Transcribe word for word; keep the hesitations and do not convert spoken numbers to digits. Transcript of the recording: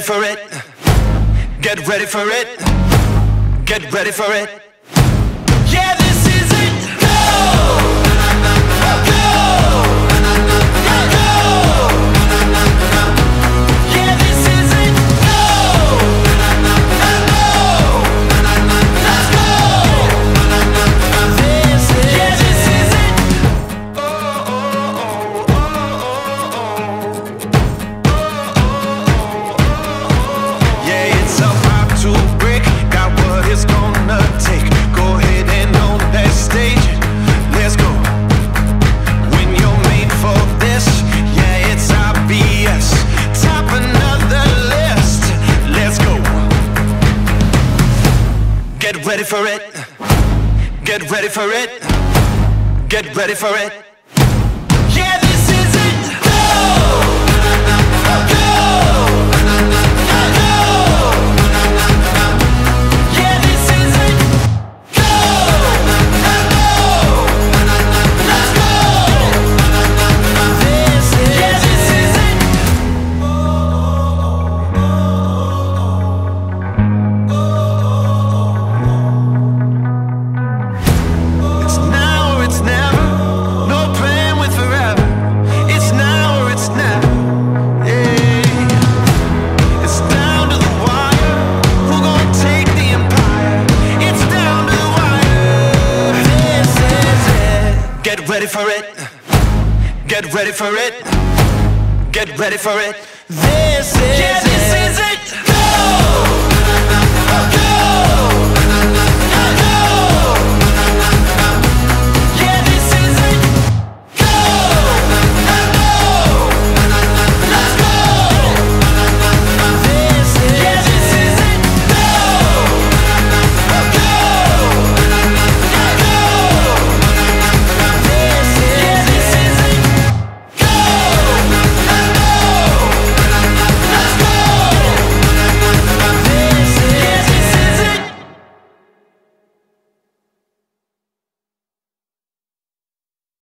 for it. Get ready for it. Get ready for it. Yeah, this is it. Go! Get ready for it. Get ready for it. Get ready for it. Yeah, this is it. Go! Get ready for it. Get ready for it. Get ready for it. This is